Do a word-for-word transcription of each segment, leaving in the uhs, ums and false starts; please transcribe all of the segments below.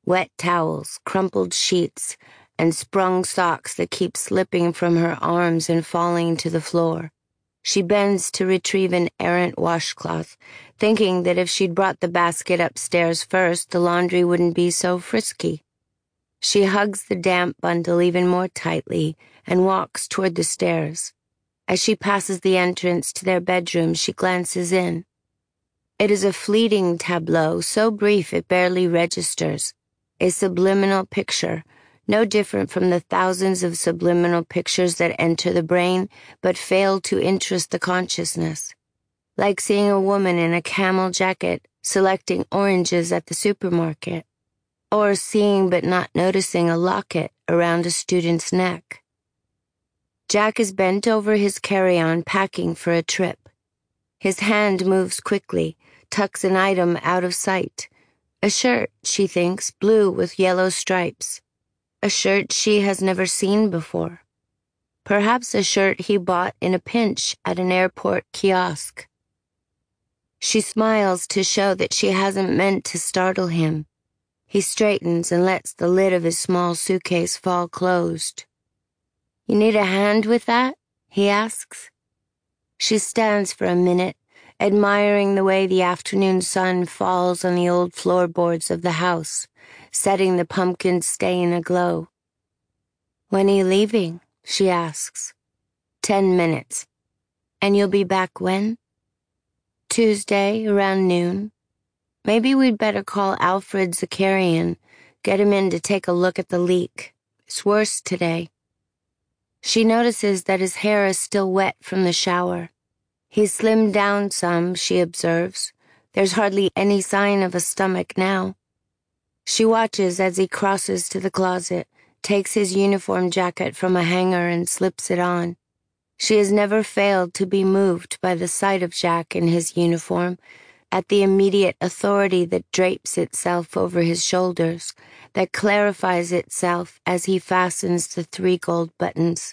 wet towels, crumpled sheets, and sprung socks that keep slipping from her arms and falling to the floor. She bends to retrieve an errant washcloth, thinking that if she'd brought the basket upstairs first, the laundry wouldn't be so frisky. She hugs the damp bundle even more tightly and walks toward the stairs. As she passes the entrance to their bedroom, she glances in. It is a fleeting tableau, so brief it barely registers, a subliminal picture, no different from the thousands of subliminal pictures that enter the brain but fail to interest the consciousness. Like seeing a woman in a camel jacket selecting oranges at the supermarket, or seeing but not noticing a locket around a student's neck. Jack is bent over his carry-on, packing for a trip. His hand moves quickly, tucks an item out of sight. A shirt, she thinks, blue with yellow stripes. A shirt she has never seen before. Perhaps a shirt he bought in a pinch at an airport kiosk. She smiles to show that she hasn't meant to startle him. He straightens and lets the lid of his small suitcase fall closed. "You need a hand with that?" he asks. She stands for a minute, admiring the way the afternoon sun falls on the old floorboards of the house, setting the pumpkins stain aglow. "When are you leaving?" she asks. Ten minutes. "And you'll be back when?" "Tuesday, around noon. Maybe we'd better call Alfred Zakarian, get him in to take a look at the leak. It's worse today." She notices that his hair is still wet from the shower. He's slimmed down some, she observes. There's hardly any sign of a stomach now. She watches as he crosses to the closet, takes his uniform jacket from a hanger and slips it on. She has never failed to be moved by the sight of Jack in his uniform, at the immediate authority that drapes itself over his shoulders, that clarifies itself as he fastens the three gold buttons.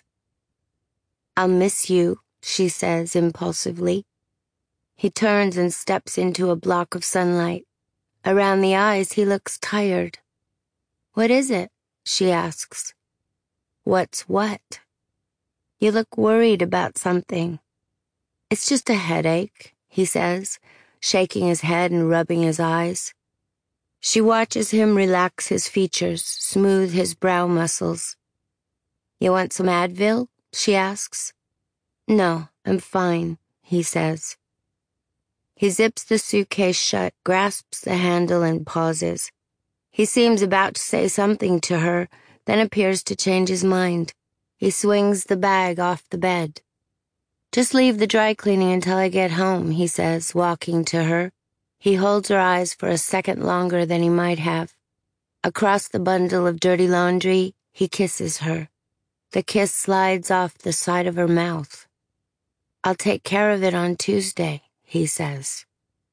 "I'll miss you," she says impulsively. He turns and steps into a block of sunlight. Around the eyes, he looks tired. "What is it?" she asks. "What's what?" "You look worried about something." "It's just a headache," he says, shaking his head and rubbing his eyes. She watches him relax his features, smooth his brow muscles. "You want some Advil?" she asks. "No, I'm fine," he says. He zips the suitcase shut, grasps the handle, and pauses. He seems about to say something to her, then appears to change his mind. He swings the bag off the bed. "Just leave the dry cleaning until I get home," he says, walking to her. He holds her eyes for a second longer than he might have. Across the bundle of dirty laundry, he kisses her. The kiss slides off the side of her mouth. "I'll take care of it on Tuesday," he says.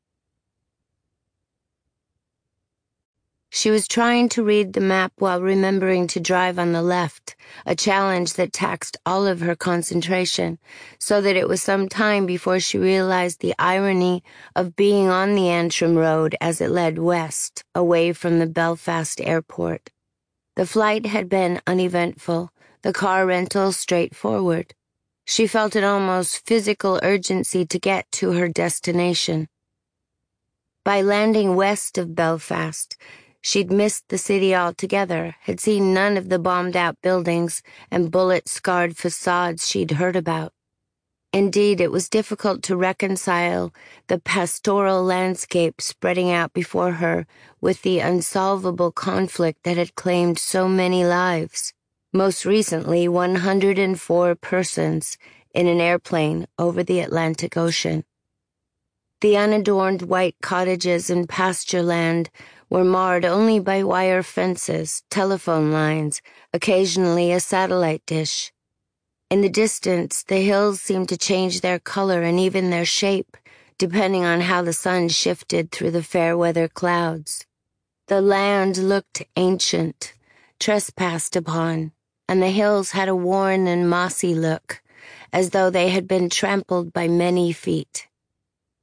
She was trying to read the map while remembering to drive on the left, a challenge that taxed all of her concentration, so that it was some time before she realized the irony of being on the Antrim Road as it led west, away from the Belfast airport. The flight had been uneventful, the car rental straightforward. She felt an almost physical urgency to get to her destination. By landing west of Belfast, she'd missed the city altogether, had seen none of the bombed-out buildings and bullet-scarred facades she'd heard about. Indeed, it was difficult to reconcile the pastoral landscape spreading out before her with the unsolvable conflict that had claimed so many lives, most recently one hundred four persons in an airplane over the Atlantic Ocean. The unadorned white cottages and pasture land were marred only by wire fences, telephone lines, occasionally a satellite dish. In the distance, the hills seemed to change their color and even their shape, depending on how the sun shifted through the fair-weather clouds. The land looked ancient, trespassed upon, and the hills had a worn and mossy look, as though they had been trampled by many feet.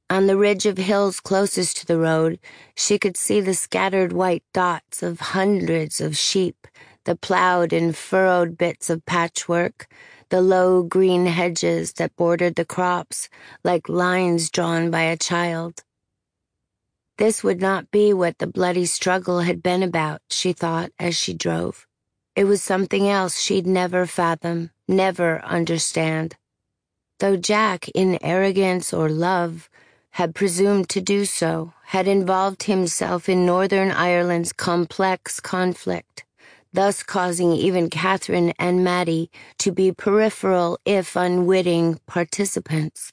On the ridge of hills closest to the road, she could see the scattered white dots of hundreds of sheep, the plowed and furrowed bits of patchwork, the low green hedges that bordered the crops like lines drawn by a child. This would not be what the bloody struggle had been about, she thought as she drove. It was something else she'd never fathom, never understand. Though Jack, in arrogance or love, had presumed to do so, had involved himself in Northern Ireland's complex conflict, thus causing even Catherine and Maddie to be peripheral, if unwitting, participants.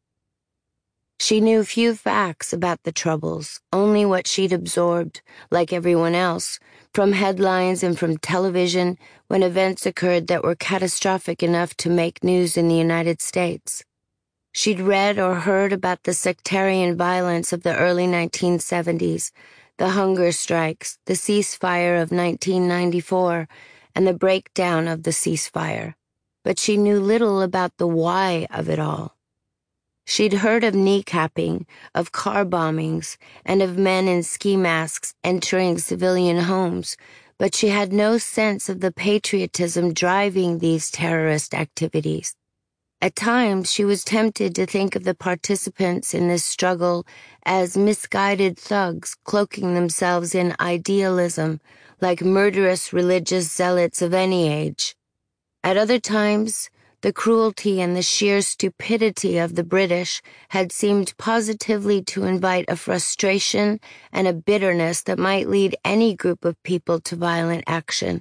She knew few facts about the Troubles, only what she'd absorbed, like everyone else, from headlines and from television when events occurred that were catastrophic enough to make news in the United States. She'd read or heard about the sectarian violence of the early nineteen seventies, the hunger strikes, the ceasefire of nineteen ninety-four, and the breakdown of the ceasefire. But she knew little about the why of it all. She'd heard of kneecapping, of car bombings, and of men in ski masks entering civilian homes, but she had no sense of the patriotism driving these terrorist activities. At times, she was tempted to think of the participants in this struggle as misguided thugs cloaking themselves in idealism, like murderous religious zealots of any age. At other times, the cruelty and the sheer stupidity of the British had seemed positively to invite a frustration and a bitterness that might lead any group of people to violent action.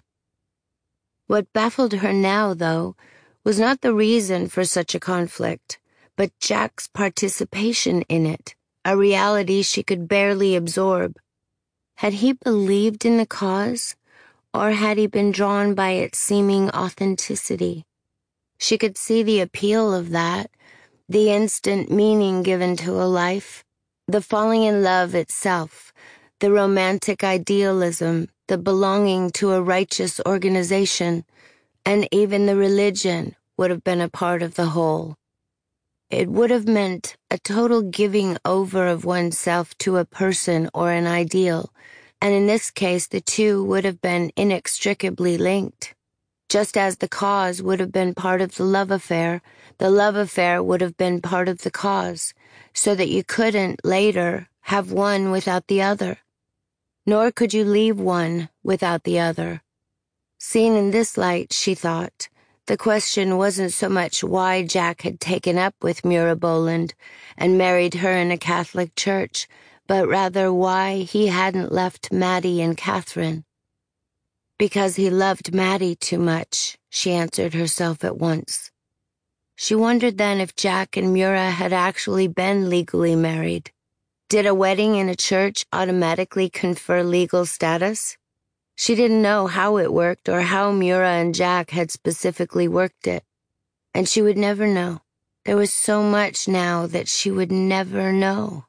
What baffled her now, though, was not the reason for such a conflict, but Jack's participation in it, a reality she could barely absorb. Had he believed in the cause, or had he been drawn by its seeming authenticity? She could see the appeal of that, the instant meaning given to a life, the falling in love itself, the romantic idealism, the belonging to a righteous organization, and even the religion would have been a part of the whole. It would have meant a total giving over of oneself to a person or an ideal, and in this case the two would have been inextricably linked. Just as the cause would have been part of the love affair, the love affair would have been part of the cause, so that you couldn't, later, have one without the other. Nor could you leave one without the other. Seen in this light, she thought, the question wasn't so much why Jack had taken up with Mura Boland and married her in a Catholic church, but rather why he hadn't left Maddie and Catherine. Because he loved Maddie too much, she answered herself at once. She wondered then if Jack and Mura had actually been legally married. Did a wedding in a church automatically confer legal status? She didn't know how it worked or how Mura and Jack had specifically worked it. And she would never know. There was so much now that she would never know.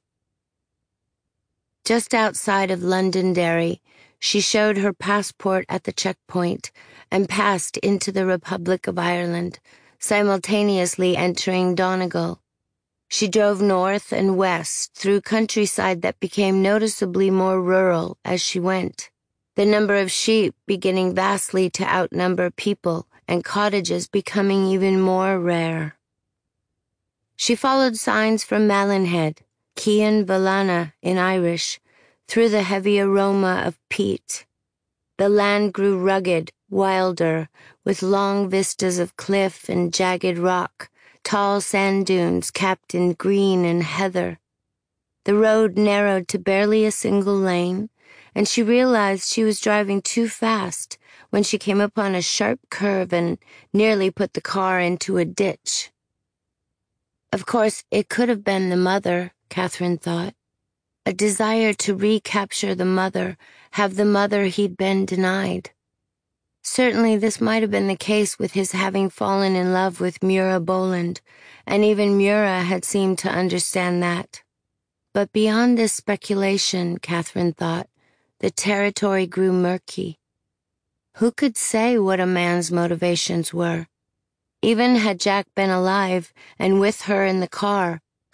Just outside of Londonderry, she showed her passport at the checkpoint and passed into the Republic of Ireland, simultaneously entering Donegal. She drove north and west through countryside that became noticeably more rural as she went, the number of sheep beginning vastly to outnumber people and cottages becoming even more rare. She followed signs from Malinhead, Cian Ballana in Irish, through the heavy aroma of peat. The land grew rugged, wilder, with long vistas of cliff and jagged rock, tall sand dunes capped in green and heather. The road narrowed to barely a single lane, and she realized she was driving too fast when she came upon a sharp curve and nearly put the car into a ditch. Of course, it could have been the mother, Catherine thought. A desire to recapture the mother, have the mother he'd been denied. Certainly this might have been the case with his having fallen in love with Mura Boland, and even Mura had seemed to understand that. But beyond this speculation, Catherine thought, the territory grew murky. Who could say what a man's motivations were? Even had Jack been alive and with her in the car,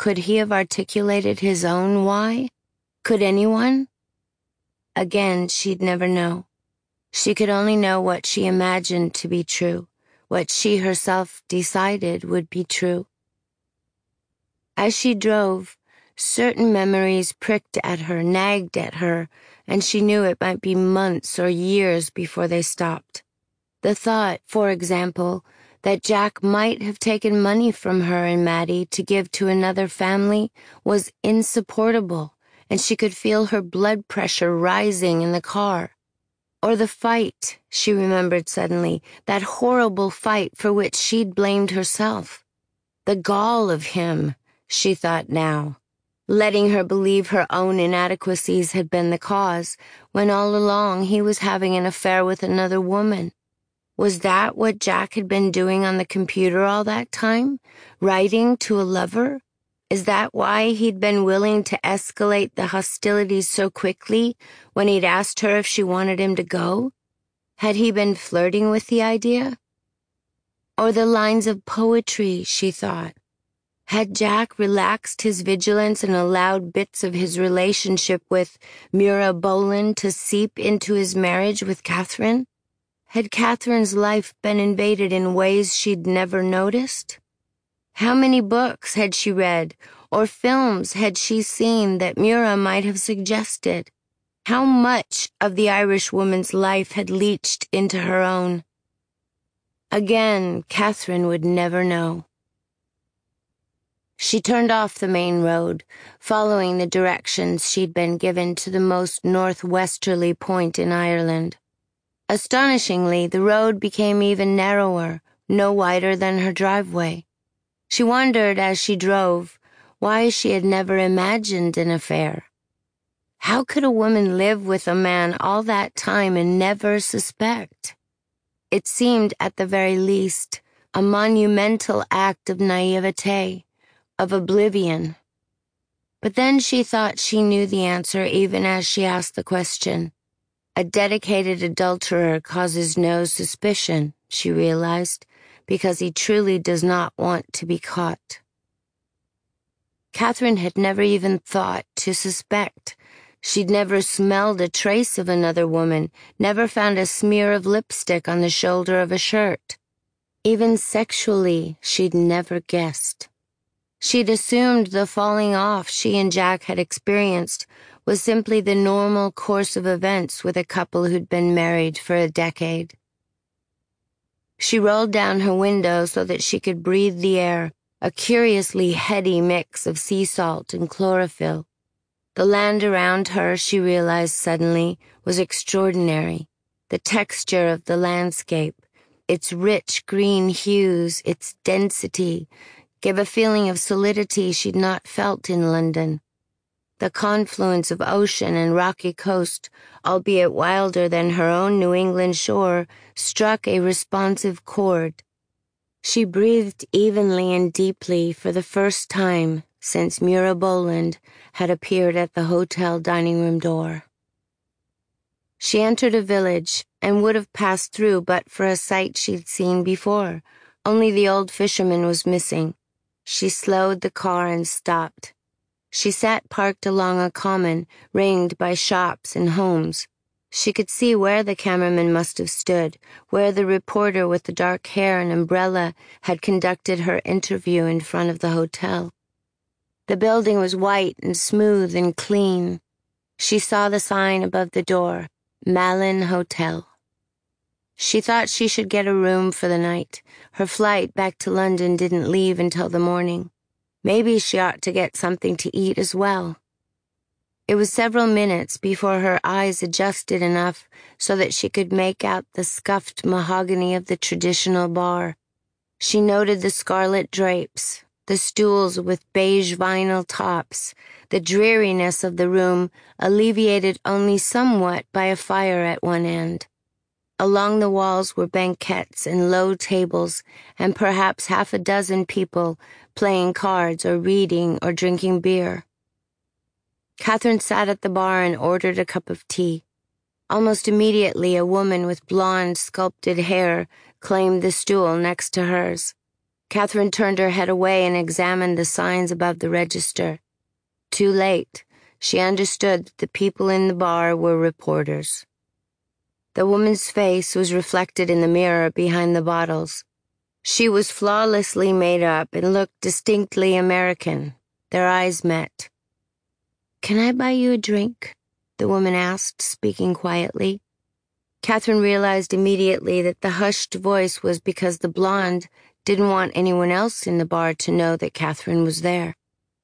Could he have articulated his own why? Could anyone? Again, she'd never know. She could only know what she imagined to be true, what she herself decided would be true. As she drove, certain memories pricked at her, nagged at her, and she knew it might be months or years before they stopped. The thought, for example, that Jack might have taken money from her and Maddie to give to another family was insupportable, and she could feel her blood pressure rising in the car. Or the fight, she remembered suddenly, that horrible fight for which she'd blamed herself. The gall of him, she thought now, letting her believe her own inadequacies had been the cause, when all along he was having an affair with another woman. Was that what Jack had been doing on the computer all that time? Writing to a lover? Is that why he'd been willing to escalate the hostilities so quickly when he'd asked her if she wanted him to go? Had he been flirting with the idea? Or the lines of poetry, she thought. Had Jack relaxed his vigilance and allowed bits of his relationship with Mura Boland to seep into his marriage with Catherine? Had Catherine's life been invaded in ways she'd never noticed? How many books had she read, or films had she seen that Mura might have suggested? How much of the Irish woman's life had leached into her own? Again, Catherine would never know. She turned off the main road, following the directions she'd been given to the most northwesterly point in Ireland. Astonishingly, the road became even narrower, no wider than her driveway. She wondered as she drove why she had never imagined an affair. How could a woman live with a man all that time and never suspect? It seemed, at the very least, a monumental act of naivete, of oblivion. But then she thought she knew the answer even as she asked the question. A dedicated adulterer causes no suspicion, she realized, because he truly does not want to be caught. Catherine had never even thought to suspect. She'd never smelled a trace of another woman, never found a smear of lipstick on the shoulder of a shirt. Even sexually, she'd never guessed. She'd assumed the falling off she and Jack had experienced was simply the normal course of events with a couple who'd been married for a decade. She rolled down her window so that she could breathe the air, a curiously heady mix of sea salt and chlorophyll. The land around her, she realized suddenly, was extraordinary. The texture of the landscape, its rich green hues, its density, gave a feeling of solidity she'd not felt in London. The confluence of ocean and rocky coast, albeit wilder than her own New England shore, struck a responsive chord. She breathed evenly and deeply for the first time since Mura Boland had appeared at the hotel dining room door. She entered a village and would have passed through but for a sight she'd seen before. Only the old fisherman was missing. She slowed the car and stopped. She sat parked along a common, ringed by shops and homes. She could see where the cameraman must have stood, where the reporter with the dark hair and umbrella had conducted her interview in front of the hotel. The building was white and smooth and clean. She saw the sign above the door, Malin Hotel. She thought she should get a room for the night. Her flight back to London didn't leave until the morning. Maybe she ought to get something to eat as well. It was several minutes before her eyes adjusted enough so that she could make out the scuffed mahogany of the traditional bar. She noted the scarlet drapes, the stools with beige vinyl tops, the dreariness of the room alleviated only somewhat by a fire at one end. Along the walls were banquettes and low tables, and perhaps half a dozen people playing cards or reading or drinking beer. Catherine sat at the bar and ordered a cup of tea. Almost immediately, a woman with blonde, sculpted hair claimed the stool next to hers. Catherine turned her head away and examined the signs above the register. Too late. She understood that the people in the bar were reporters. The woman's face was reflected in the mirror behind the bottles. She was flawlessly made up and looked distinctly American. Their eyes met. "Can I buy you a drink?" the woman asked, speaking quietly. Catherine realized immediately that the hushed voice was because the blonde didn't want anyone else in the bar to know that Catherine was there.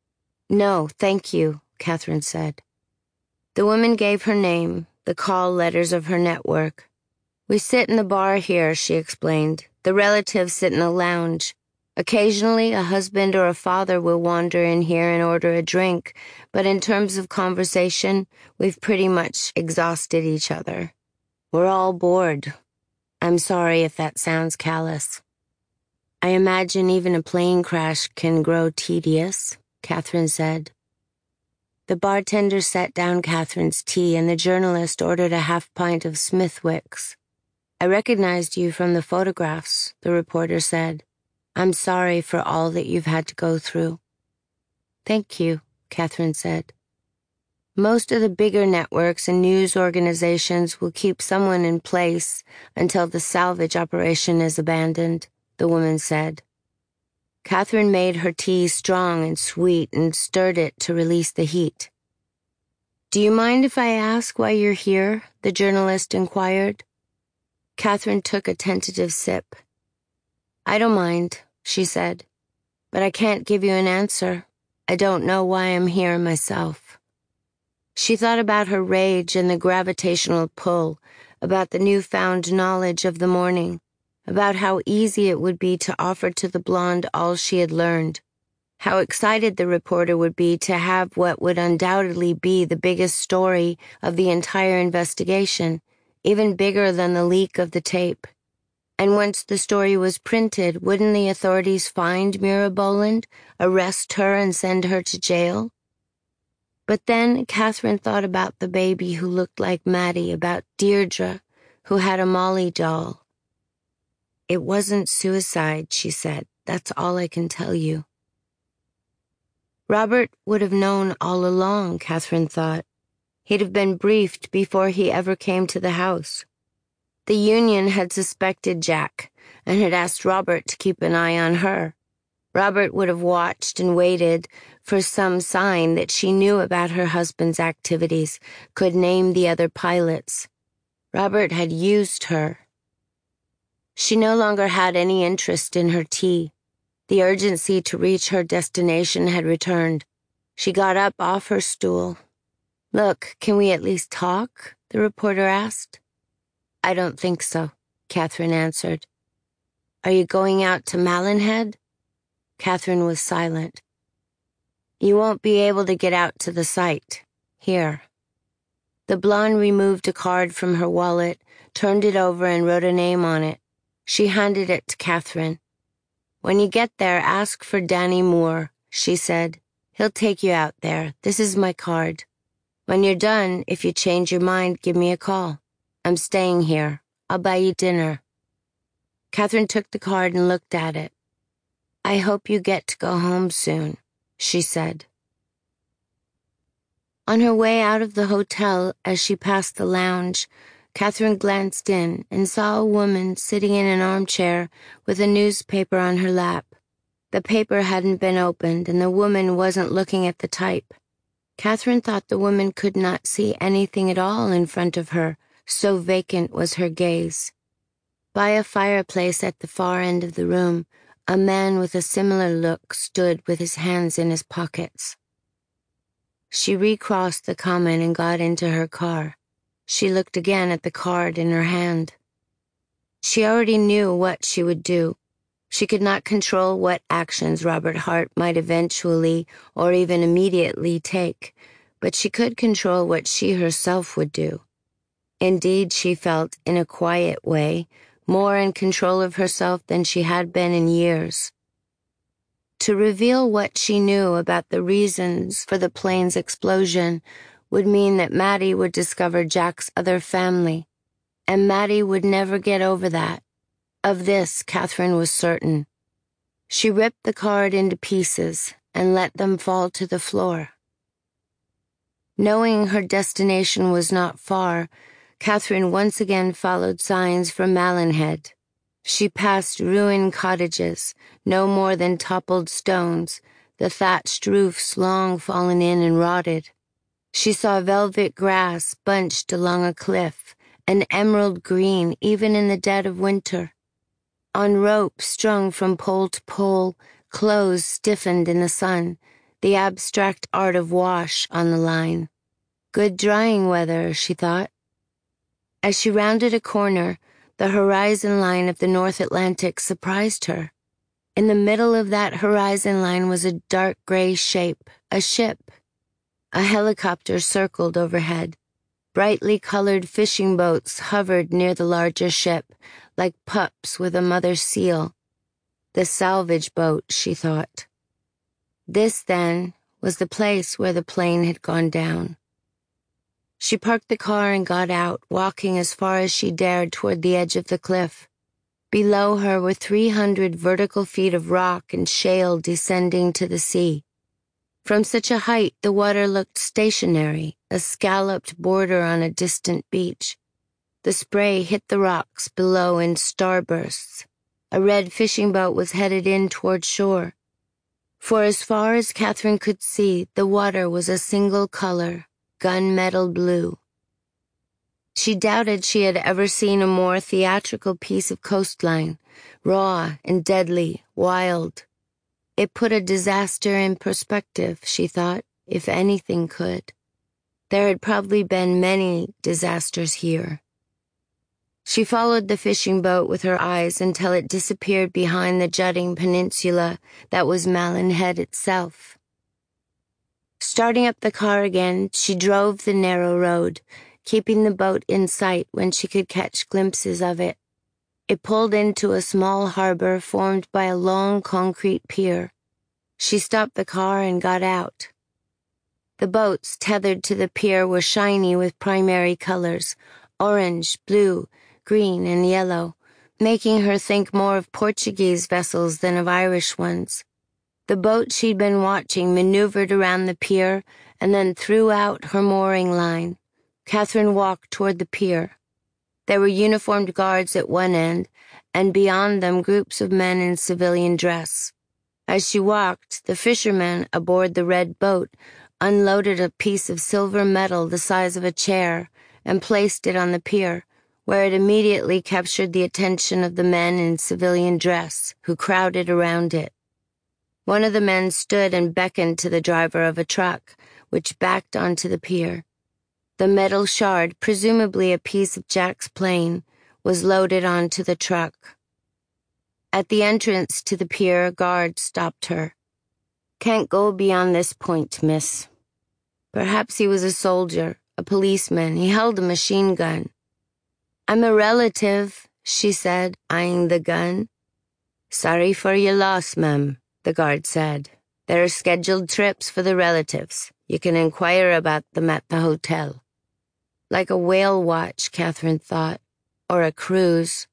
"No, thank you," Catherine said. The woman gave her name, the call letters of her network. "We sit in the bar here," she explained. "The relatives sit in the lounge. Occasionally, a husband or a father will wander in here and order a drink, but in terms of conversation, we've pretty much exhausted each other. We're all bored. I'm sorry if that sounds callous." "I imagine even a plane crash can grow tedious," Catherine said. The bartender set down Catherine's tea, and the journalist ordered a half pint of Smithwick's. "I recognized you from the photographs," the reporter said. "I'm sorry for all that you've had to go through." "Thank you," Catherine said. "Most of the bigger networks and news organizations will keep someone in place until the salvage operation is abandoned," the woman said. Catherine made her tea strong and sweet and stirred it to release the heat. "Do you mind if I ask why you're here?" the journalist inquired. Catherine took a tentative sip. "I don't mind," she said, "but I can't give you an answer. I don't know why I'm here myself." She thought about her rage and the gravitational pull, about the newfound knowledge of the morning, about how easy it would be to offer to the blonde all she had learned, how excited the reporter would be to have what would undoubtedly be the biggest story of the entire investigation, even bigger than the leak of the tape. And once the story was printed, wouldn't the authorities find Mira Boland, arrest her and send her to jail? But then Catherine thought about the baby who looked like Maddie, about Deirdre, who had a Molly doll. "It wasn't suicide," she said. "That's all I can tell you." Robert would have known all along, Catherine thought. He'd have been briefed before he ever came to the house. The union had suspected Jack and had asked Robert to keep an eye on her. Robert would have watched and waited for some sign that she knew about her husband's activities, could name the other pilots. Robert had used her. She no longer had any interest in her tea. The urgency to reach her destination had returned. She got up off her stool. "Look, can we at least talk?" the reporter asked. "I don't think so," Catherine answered. "Are you going out to Malinhead?" Catherine was silent. "You won't be able to get out to the site. Here." The blonde removed a card from her wallet, turned it over and wrote a name on it. She handed it to Catherine. "When you get there, ask for Danny Moore," she said. "He'll take you out there. This is my card. When you're done, if you change your mind, give me a call. I'm staying here. I'll buy you dinner." Catherine took the card and looked at it. "I hope you get to go home soon," she said. On her way out of the hotel, as she passed the lounge, Catherine glanced in and saw a woman sitting in an armchair with a newspaper on her lap. The paper hadn't been opened, and the woman wasn't looking at the type. Catherine thought the woman could not see anything at all in front of her, so vacant was her gaze. By a fireplace at the far end of the room, a man with a similar look stood with his hands in his pockets. She recrossed the common and got into her car. She looked again at the card in her hand. She already knew what she would do. She could not control what actions Robert Hart might eventually or even immediately take, but she could control what she herself would do. Indeed, she felt, in a quiet way, more in control of herself than she had been in years. To reveal what she knew about the reasons for the plane's explosion would mean that Maddie would discover Jack's other family, and Maddie would never get over that. Of this, Catherine was certain. She ripped the card into pieces and let them fall to the floor. Knowing her destination was not far, Catherine once again followed signs from Malinhead. She passed ruined cottages, no more than toppled stones, the thatched roofs long fallen in and rotted. She saw velvet grass bunched along a cliff, an emerald green even in the dead of winter. On ropes strung from pole to pole, clothes stiffened in the sun, the abstract art of wash on the line. Good drying weather, she thought. As she rounded a corner, the horizon line of the North Atlantic surprised her. In the middle of that horizon line was a dark gray shape, a ship. A helicopter circled overhead. Brightly colored fishing boats hovered near the larger ship, like pups with a mother seal. The salvage boat, she thought. This, then, was the place where the plane had gone down. She parked the car and got out, walking as far as she dared toward the edge of the cliff. Below her were three hundred vertical feet of rock and shale descending to the sea. From such a height, the water looked stationary, a scalloped border on a distant beach. The spray hit the rocks below in starbursts. A red fishing boat was headed in toward shore. For as far as Catherine could see, the water was a single color, gunmetal blue. She doubted she had ever seen a more theatrical piece of coastline, raw and deadly, wild. It put a disaster in perspective, she thought, if anything could. There had probably been many disasters here. She followed the fishing boat with her eyes until it disappeared behind the jutting peninsula that was Malinhead itself. Starting up the car again, she drove the narrow road, keeping the boat in sight when she could catch glimpses of it. It pulled into a small harbor formed by a long concrete pier. She stopped the car and got out. The boats tethered to the pier were shiny with primary colors, orange, blue, green, and yellow, making her think more of Portuguese vessels than of Irish ones. The boat she'd been watching maneuvered around the pier and then threw out her mooring line. Catherine walked toward the pier. There were uniformed guards at one end, and beyond them groups of men in civilian dress. As she walked, the fisherman aboard the red boat unloaded a piece of silver metal the size of a chair and placed it on the pier, where it immediately captured the attention of the men in civilian dress, who crowded around it. One of the men stood and beckoned to the driver of a truck, which backed onto the pier. The metal shard, presumably a piece of Jack's plane, was loaded onto the truck. At the entrance to the pier, a guard stopped her. "Can't go beyond this point, miss." Perhaps he was a soldier, a policeman. He held a machine gun. "I'm a relative," she said, eyeing the gun. "Sorry for your loss, ma'am," the guard said. "There are scheduled trips for the relatives. You can inquire about them at the hotel." Like a whale watch, Catherine thought, or a cruise.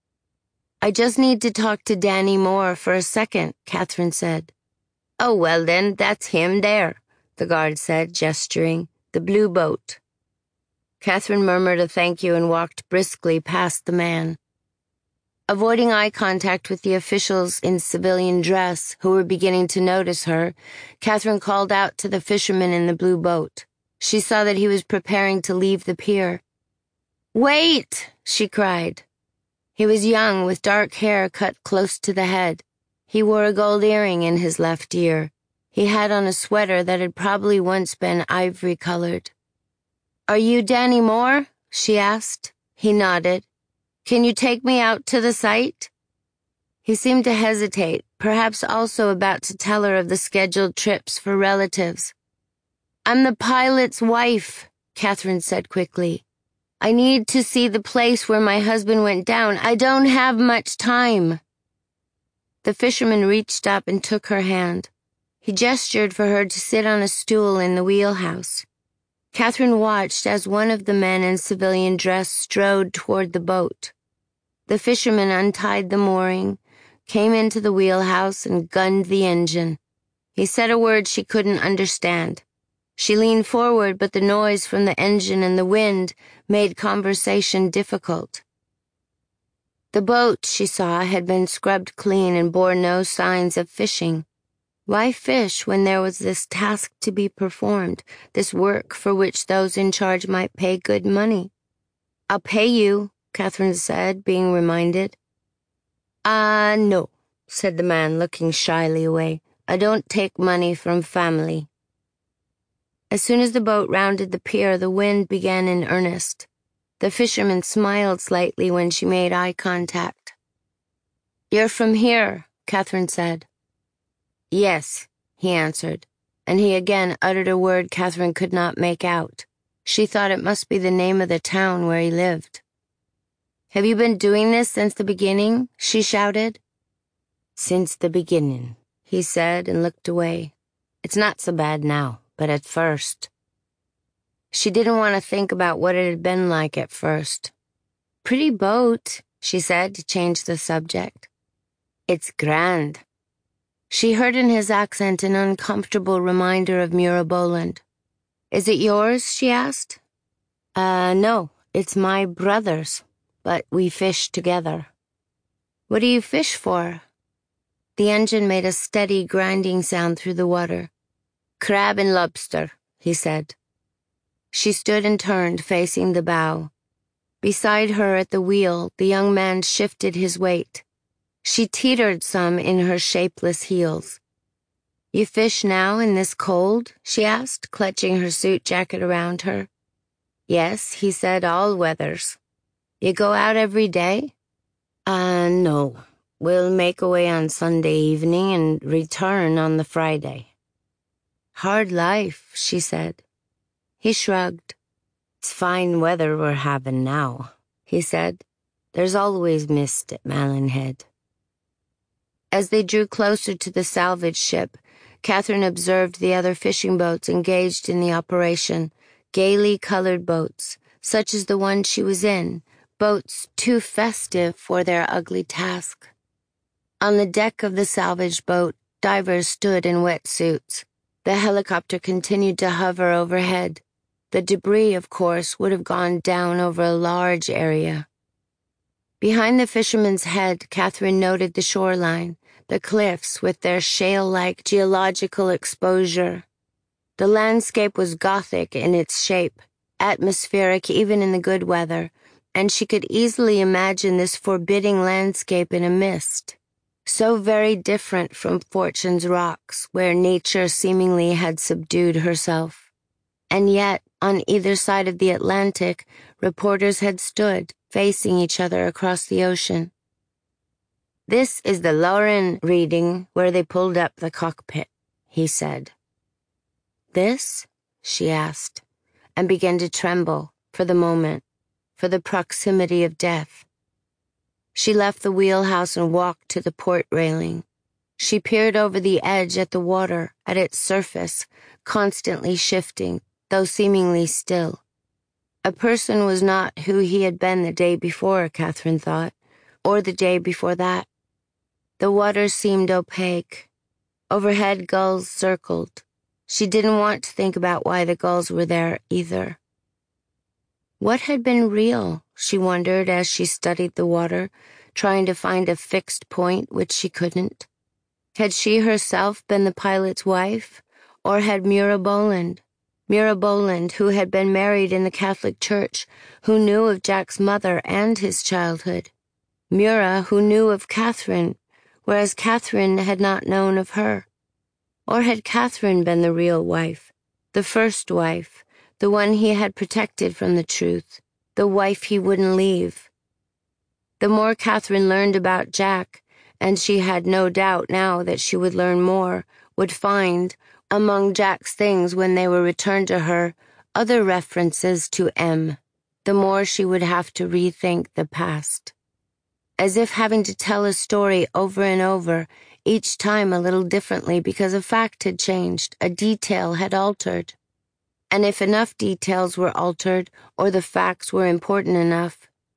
"I just need to talk to Danny Moore for a second," Catherine said. "Oh, well then, that's him there," the guard said, gesturing. "The blue boat." Catherine murmured a thank you and walked briskly past the man. Avoiding eye contact with the officials in civilian dress who were beginning to notice her, Catherine called out to the fisherman in the blue boat. She saw that he was preparing to leave the pier. "Wait!" she cried. He was young, with dark hair cut close to the head. He wore a gold earring in his left ear. He had on a sweater that had probably once been ivory-colored. "Are you Danny Moore?" she asked. He nodded. "Can you take me out to the site?" He seemed to hesitate, perhaps also about to tell her of the scheduled trips for relatives. "I'm the pilot's wife," Catherine said quickly. "I need to see the place where my husband went down. I don't have much time." The fisherman reached up and took her hand. He gestured for her to sit on a stool in the wheelhouse. Catherine watched as one of the men in civilian dress strode toward the boat. The fisherman untied the mooring, came into the wheelhouse and gunned the engine. He said a word she couldn't understand. She leaned forward, but the noise from the engine and the wind made conversation difficult. The boat, she saw, had been scrubbed clean and bore no signs of fishing. Why fish when there was this task to be performed, this work for which those in charge might pay good money? "I'll pay you," Catherine said, being reminded. "Ah, uh, no," said the man, looking shyly away. "I don't take money from family." As soon as the boat rounded the pier, the wind began in earnest. The fisherman smiled slightly when she made eye contact. "You're from here," Catherine said. "Yes," he answered, and he again uttered a word Catherine could not make out. She thought it must be the name of the town where he lived. "Have you been doing this since the beginning?" she shouted. "Since the beginning," he said and looked away. "It's not so bad now, but at first." She didn't want to think about what it had been like at first. "Pretty boat," she said to change the subject. "It's grand." She heard in his accent an uncomfortable reminder of Mura Boland. "Is it yours?" she asked. Uh, no, it's my brother's, but we fish together." "What do you fish for?" The engine made a steady grinding sound through the water. "Crab and lobster," he said. She stood and turned, facing the bow. Beside her at the wheel, the young man shifted his weight. She teetered some in her shapeless heels. "You fish now in this cold?" she asked, clutching her suit jacket around her. "Yes," he said, "all weathers." "You go out every day?" Uh, no. We'll make away on Sunday evening and return on the Friday." "Hard life," she said. He shrugged. "It's fine weather we're having now," he said. "There's always mist at Malin Head." As they drew closer to the salvage ship, Catherine observed the other fishing boats engaged in the operation, gaily colored boats, such as the one she was in, boats too festive for their ugly task. On the deck of the salvage boat, divers stood in wetsuits. The helicopter continued to hover overhead. The debris, of course, would have gone down over a large area. Behind the fisherman's head, Catherine noted the shoreline, the cliffs with their shale-like geological exposure. The landscape was Gothic in its shape, atmospheric even in the good weather, and she could easily imagine this forbidding landscape in a mist, so very different from Fortune's Rocks, where nature seemingly had subdued herself. And yet, on either side of the Atlantic, reporters had stood, facing each other across the ocean. "This is the Lauren reading where they pulled up the cockpit," he said. "This?" she asked, and began to tremble for the moment, for the proximity of death. She left the wheelhouse and walked to the port railing. She peered over the edge at the water, at its surface, constantly shifting, though seemingly still. A person was not who he had been the day before, Catherine thought, or the day before that. The water seemed opaque. Overhead gulls circled. She didn't want to think about why the gulls were there either. What had been real, she wondered as she studied the water, trying to find a fixed point which she couldn't. Had she herself been the pilot's wife, or had Mura Boland, Mura Boland, who had been married in the Catholic Church, who knew of Jack's mother and his childhood, Mura who knew of Catherine, whereas Catherine had not known of her? Or had Catherine been the real wife, the first wife, the one he had protected from the truth, the wife he wouldn't leave? The more Catherine learned about Jack, and she had no doubt now that she would learn more, would find, among Jack's things when they were returned to her, other references to M, the more she would have to rethink the past. As if having to tell a story over and over, each time a little differently because a fact had changed, a detail had altered. And if enough details were altered, or the facts were important enough,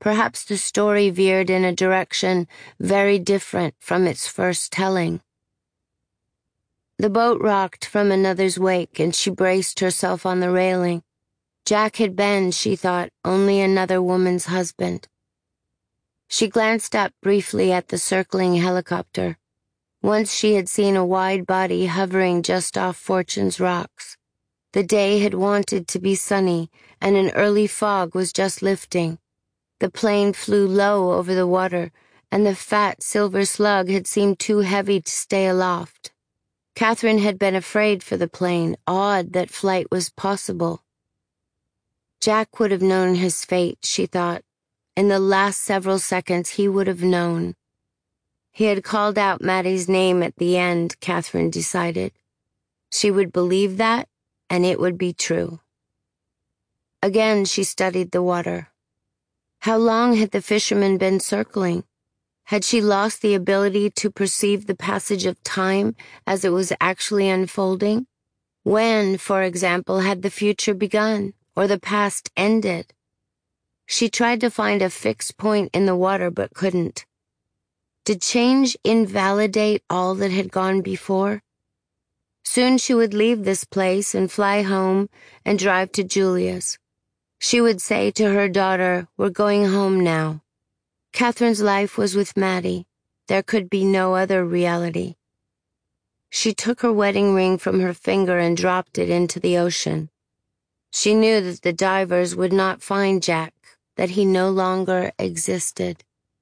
Perhaps the story veered in a direction very different from its first telling. The boat rocked from another's wake, and she braced herself on the railing. Jack had been, she thought, only another woman's husband. She glanced up briefly at the circling helicopter. Once she had seen a wide body hovering just off Fortune's Rocks. The day had wanted to be sunny, and an early fog was just lifting. The plane flew low over the water, and the fat silver slug had seemed too heavy to stay aloft. Catherine had been afraid for the plane, awed that flight was possible. Jack would have known his fate, she thought. In the last several seconds, he would have known. He had called out Maddie's name at the end, Catherine decided. She would believe that, and it would be true. Again, she studied the water. How long had the fisherman been circling? Had she lost the ability to perceive the passage of time as it was actually unfolding? When, for example, had the future begun, or the past ended? She tried to find a fixed point in the water but couldn't. Did change invalidate all that had gone before? Soon she would leave this place and fly home and drive to Julia's. She would say to her daughter, "We're going home now." Catherine's life was with Maddie. There could be no other reality. She took her wedding ring from her finger and dropped it into the ocean. She knew that the divers would not find Jack, that he no longer existed.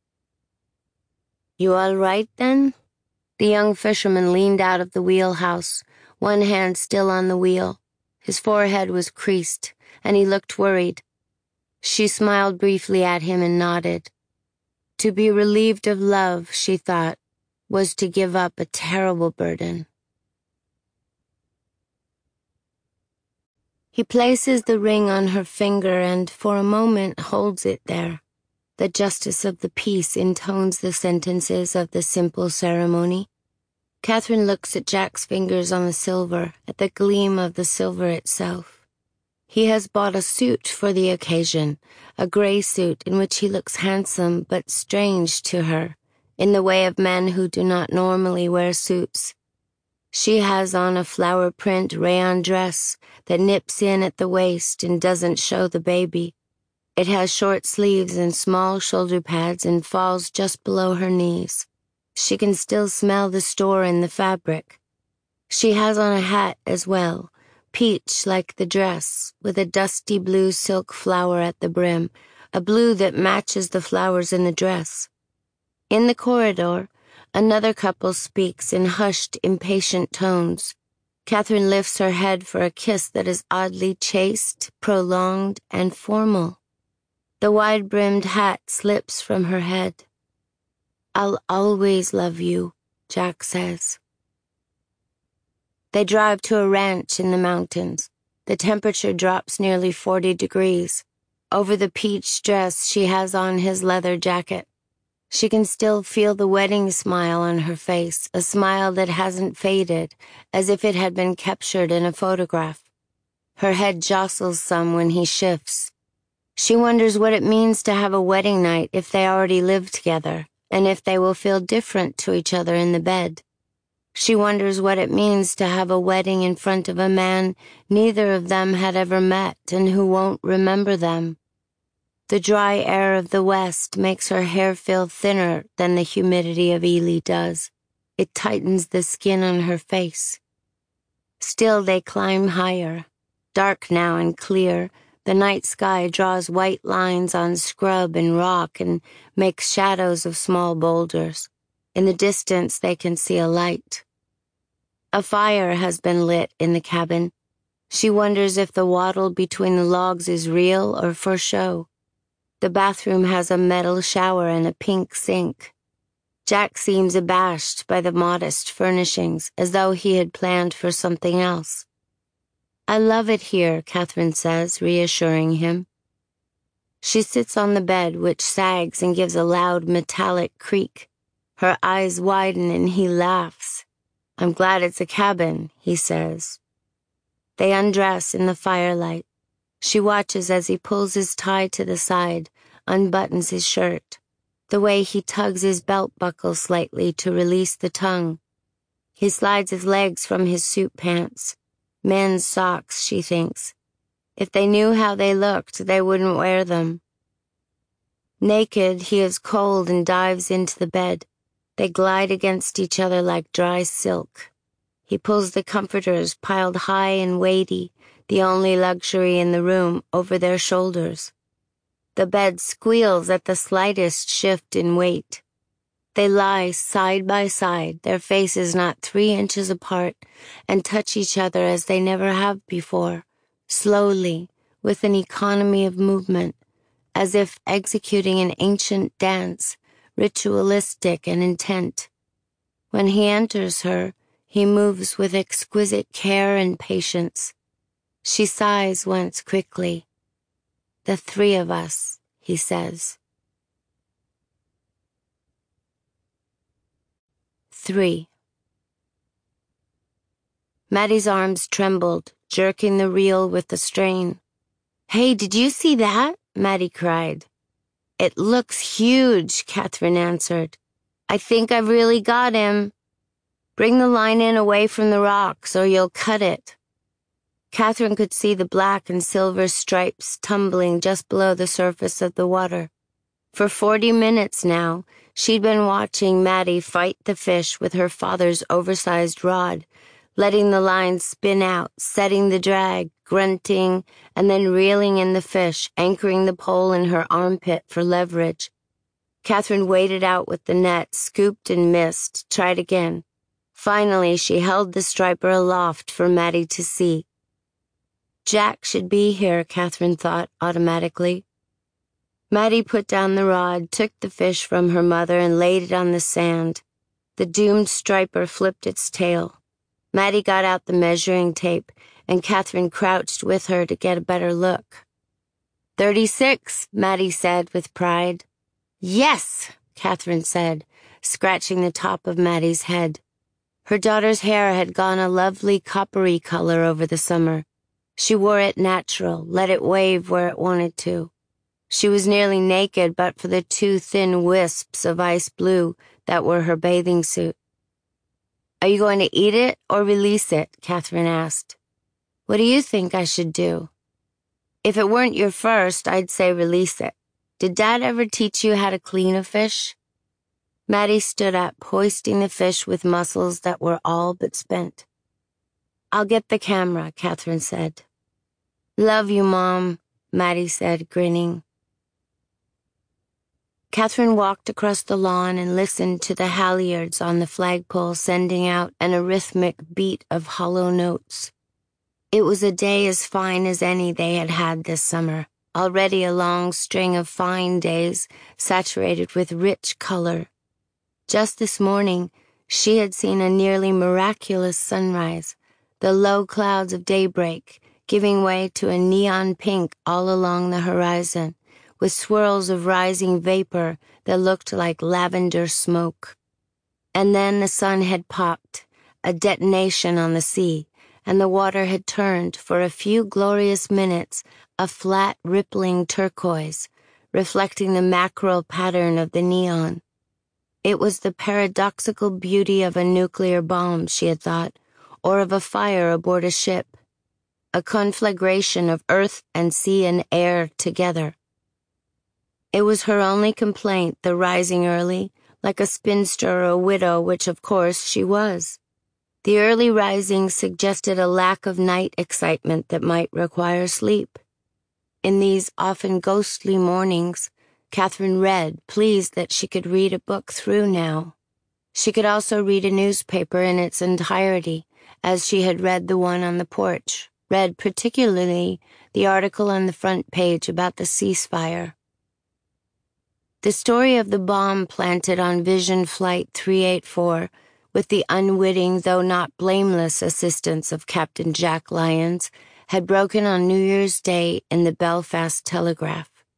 "You all right, then?" The young fisherman leaned out of the wheelhouse, one hand still on the wheel. His forehead was creased, and he looked worried. She smiled briefly at him and nodded. To be relieved of love, she thought, was to give up a terrible burden. He places the ring on her finger and for a moment holds it there. The justice of the peace intones the sentences of the simple ceremony. Catherine looks at Jack's fingers on the silver, at the gleam of the silver itself. He has bought a suit for the occasion, a gray suit in which he looks handsome but strange to her, in the way of men who do not normally wear suits. She has on a flower print rayon dress that nips in at the waist and doesn't show the baby. It has short sleeves and small shoulder pads and falls just below her knees. She can still smell the store in the fabric. She has on a hat as well, peach like the dress, with a dusty blue silk flower at the brim, a blue that matches the flowers in the dress. In the corridor, another couple speaks in hushed, impatient tones. Catherine lifts her head for a kiss that is oddly chaste, prolonged, and formal. The wide-brimmed hat slips from her head. "I'll always love you," Jack says. They drive to a ranch in the mountains. The temperature drops nearly forty degrees. Over the peach dress, she has on his leather jacket. She can still feel the wedding smile on her face, a smile that hasn't faded, as if it had been captured in a photograph. Her head jostles some when he shifts. She wonders what it means to have a wedding night if they already live together, and if they will feel different to each other in the bed. She wonders what it means to have a wedding in front of a man neither of them had ever met and who won't remember them. The dry air of the West makes her hair feel thinner than the humidity of Ely does. It tightens the skin on her face. Still they climb higher. Dark now and clear, the night sky draws white lines on scrub and rock and makes shadows of small boulders. In the distance they can see a light. A fire has been lit in the cabin. She wonders if the wattle between the logs is real or for show. The bathroom has a metal shower and a pink sink. Jack seems abashed by the modest furnishings, as though he had planned for something else. "I love it here," Catherine says, reassuring him. She sits on the bed, which sags and gives a loud metallic creak. Her eyes widen and he laughs. "I'm glad it's a cabin," he says. They undress in the firelight. She watches as he pulls his tie to the side, unbuttons his shirt, the way he tugs his belt buckle slightly to release the tongue. He slides his legs from his suit pants. Men's socks, she thinks. If they knew how they looked, they wouldn't wear them. Naked, he is cold and dives into the bed. They glide against each other like dry silk. He pulls the comforters, piled high and weighty, the only luxury in the room, over their shoulders. The bed squeals at the slightest shift in weight. They lie side by side, their faces not three inches apart, and touch each other as they never have before, slowly, with an economy of movement, as if executing an ancient dance, ritualistic and intent. When he enters her, he moves with exquisite care and patience. She sighs once quickly. "The three of us," he says. Three. Maddie's arms trembled, jerking the reel with the strain. "Hey, did you see that?" Maddie cried. "It looks huge," Catherine answered. "I think I've really got him. Bring the line in away from the rocks, or you'll cut it." Catherine could see the black and silver stripes tumbling just below the surface of the water. For forty minutes now, she'd been watching Maddie fight the fish with her father's oversized rod, letting the line spin out, setting the drag, grunting, and then reeling in the fish, anchoring the pole in her armpit for leverage. Catherine waded out with the net, scooped and missed, tried again. Finally, she held the striper aloft for Maddie to see. Jack should be here, Catherine thought automatically. Maddie put down the rod, took the fish from her mother, and laid it on the sand. The doomed striper flipped its tail. Maddie got out the measuring tape, and Catherine crouched with her to get a better look. Thirty-six, Maddie said with pride. Yes, Catherine said, scratching the top of Maddie's head. Her daughter's hair had gone a lovely coppery color over the summer. She wore it natural, let it wave where it wanted to. She was nearly naked but for the two thin wisps of ice blue that were her bathing suit. "Are you going to eat it or release it?" Catherine asked. "What do you think I should do?" "If it weren't your first, I'd say release it. Did Dad ever teach you how to clean a fish?" Maddie stood up, hoisting the fish with muscles that were all but spent. "I'll get the camera," Catherine said. "Love you, Mom," Maddie said, grinning. Catherine walked across the lawn and listened to the halyards on the flagpole sending out an arrhythmic beat of hollow notes. It was a day as fine as any they had had this summer, already a long string of fine days saturated with rich color. Just this morning, she had seen a nearly miraculous sunrise, the low clouds of daybreak giving way to a neon pink all along the horizon, with swirls of rising vapor that looked like lavender smoke. And then the sun had popped, a detonation on the sea, and the water had turned for a few glorious minutes a flat, rippling turquoise, reflecting the mackerel pattern of the neon. It was the paradoxical beauty of a nuclear bomb, she had thought, or of a fire aboard a ship. A conflagration of earth and sea and air together. It was her only complaint, the rising early, like a spinster or a widow, which of course she was. The early rising suggested a lack of night excitement that might require sleep. In these often ghostly mornings, Catherine read, pleased that she could read a book through now. She could also read a newspaper in its entirety, as she had read the one on the porch, read particularly the article on the front page about the ceasefire. The story of the bomb planted on Vision Flight three eighty-four, with the unwitting though not blameless assistance of Captain Jack Lyons, had broken on New Year's Day in the Belfast Telegraph.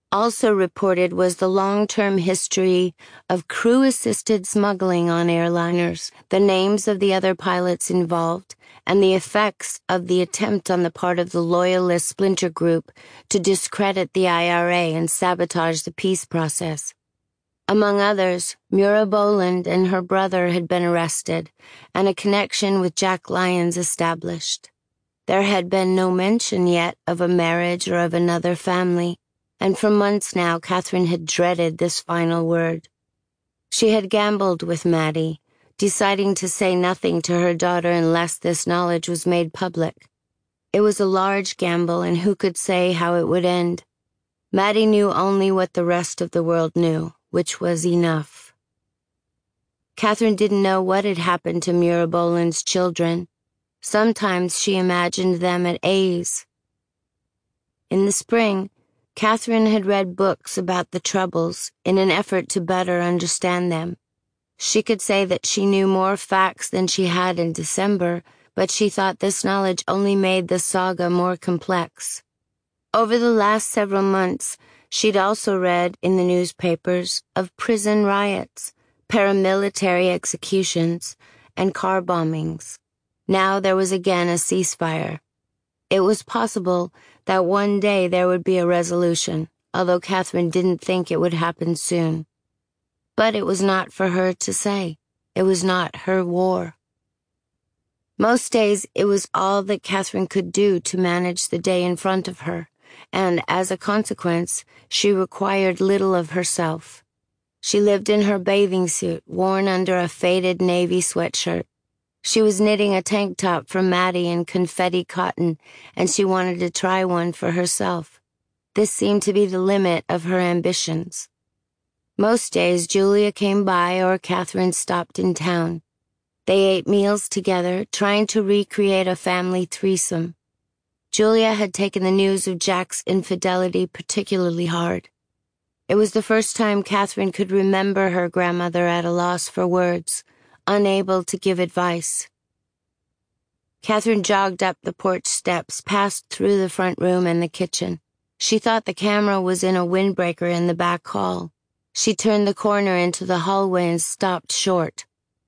Also reported was the long-term history of crew-assisted smuggling on airliners, the names of the other pilots involved, and the effects of the attempt on the part of the loyalist splinter group to discredit the I R A and sabotage the peace process. Among others, Mura Boland and her brother had been arrested, and a connection with Jack Lyons established. There had been no mention yet of a marriage or of another family, and for months now Catherine had dreaded this final word. She had gambled with Maddie, deciding to say nothing to her daughter unless this knowledge was made public. It was a large gamble, and who could say how it would end? Maddie knew only what the rest of the world knew, which was enough. Catherine didn't know what had happened to Mura Boland's children. Sometimes she imagined them at A's. In the spring, Catherine had read books about the Troubles in an effort to better understand them. She could say that she knew more facts than she had in December, but she thought this knowledge only made the saga more complex. Over the last several months, she'd also read in the newspapers of prison riots, paramilitary executions, and car bombings. Now there was again a ceasefire. It was possible that one day there would be a resolution, although Catherine didn't think it would happen soon. But it was not for her to say. It was not her war. Most days it was all that Catherine could do to manage the day in front of her, and as a consequence, she required little of herself. She lived in her bathing suit, worn under a faded navy sweatshirt. She was knitting a tank top for Maddie in confetti cotton, and she wanted to try one for herself. This seemed to be the limit of her ambitions. Most days Julia came by or Catherine stopped in town. They ate meals together, trying to recreate a family threesome. Julia had taken the news of Jack's infidelity particularly hard. It was the first time Catherine could remember her grandmother at a loss for words, unable to give advice. Catherine jogged up the porch steps, passed through the front room and the kitchen. She thought the camera was in a windbreaker in the back hall. She turned the corner into the hallway and stopped short.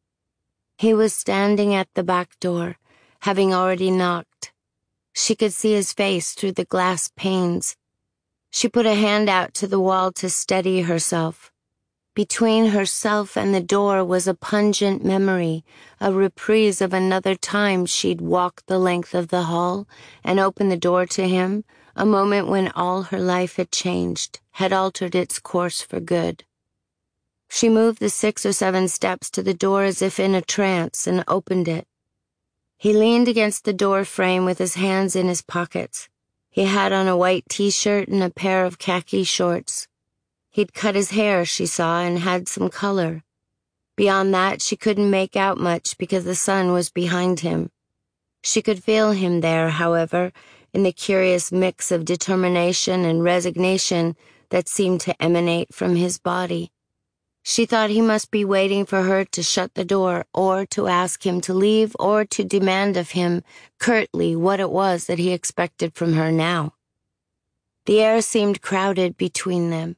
He was standing at the back door, having already knocked. She could see his face through the glass panes. She put a hand out to the wall to steady herself. Between herself and the door was a pungent memory, a reprise of another time she'd walked the length of the hall and opened the door to him, a moment when all her life had changed, had altered its course for good. She moved the six or seven steps to the door as if in a trance and opened it. He leaned against the door frame with his hands in his pockets. He had on a white t-shirt and a pair of khaki shorts. He'd cut his hair, she saw, and had some color. Beyond that, she couldn't make out much because the sun was behind him. She could feel him there, however, in the curious mix of determination and resignation that seemed to emanate from his body. She thought he must be waiting for her to shut the door, or to ask him to leave, or to demand of him, curtly, what it was that he expected from her now. The air seemed crowded between them.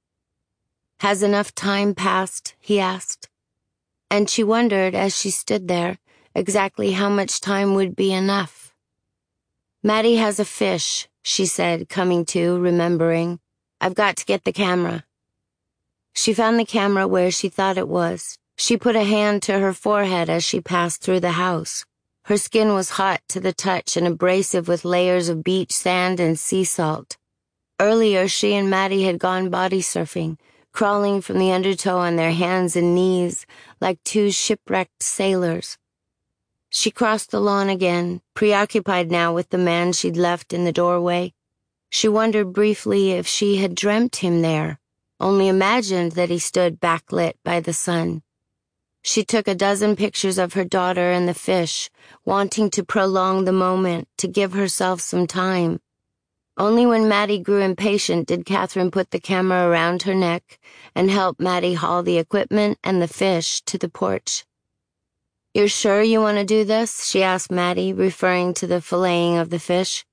"Has enough time passed?" he asked. And she wondered, as she stood there, exactly how much time would be enough. "Maddie has a fish," she said, coming to, remembering. "I've got to get the camera." She found the camera where she thought it was. She put a hand to her forehead as she passed through the house. Her skin was hot to the touch and abrasive with layers of beach sand and sea salt. Earlier, she and Maddie had gone body surfing, crawling from the undertow on their hands and knees like two shipwrecked sailors. She crossed the lawn again, preoccupied now with the man she'd left in the doorway. She wondered briefly if she had dreamt him there, only imagined that he stood backlit by the sun. She took a dozen pictures of her daughter and the fish, wanting to prolong the moment, to give herself some time. Only when Maddie grew impatient did Catherine put the camera around her neck and help Maddie haul the equipment and the fish to the porch. "You're sure you want to do this?" she asked Maddie, referring to the filleting of the fish.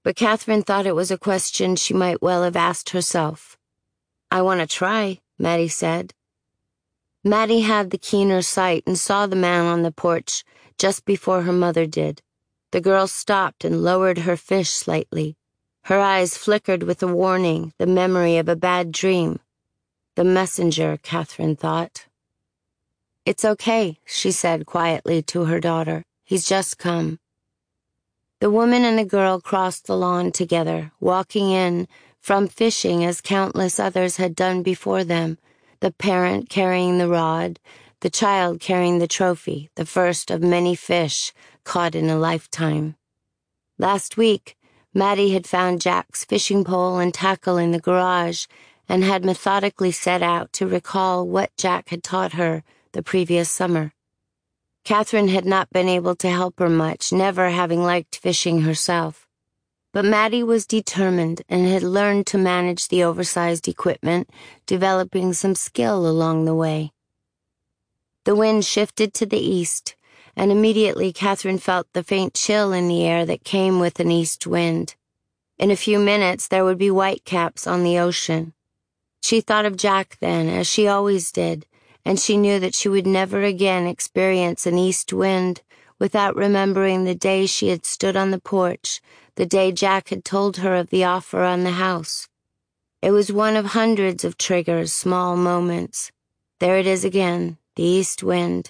but Catherine thought it was a question she might well have asked herself. "I want to try," Maddie said. Maddie had the keener sight and saw the man on the porch just before her mother did. The girl stopped and lowered her fish slightly. Her eyes flickered with a warning, the memory of a bad dream. The messenger, Catherine thought. "It's okay," she said quietly to her daughter. "He's just come." The woman and the girl crossed the lawn together, walking in from fishing as countless others had done before them, the parent carrying the rod, the child carrying the trophy, the first of many fish caught in a lifetime. Last week, Maddie had found Jack's fishing pole and tackle in the garage and had methodically set out to recall what Jack had taught her the previous summer. Catherine had not been able to help her much, never having liked fishing herself. But Maddie was determined and had learned to manage the oversized equipment, developing some skill along the way. The wind shifted to the east, and immediately Catherine felt the faint chill in the air that came with an east wind. In a few minutes there would be whitecaps on the ocean. She thought of Jack then, as she always did, and she knew that she would never again experience an east wind without remembering the day she had stood on the porch, the day Jack had told her of the offer on the house. It was one of hundreds of triggers, small moments. There it is again, the east wind.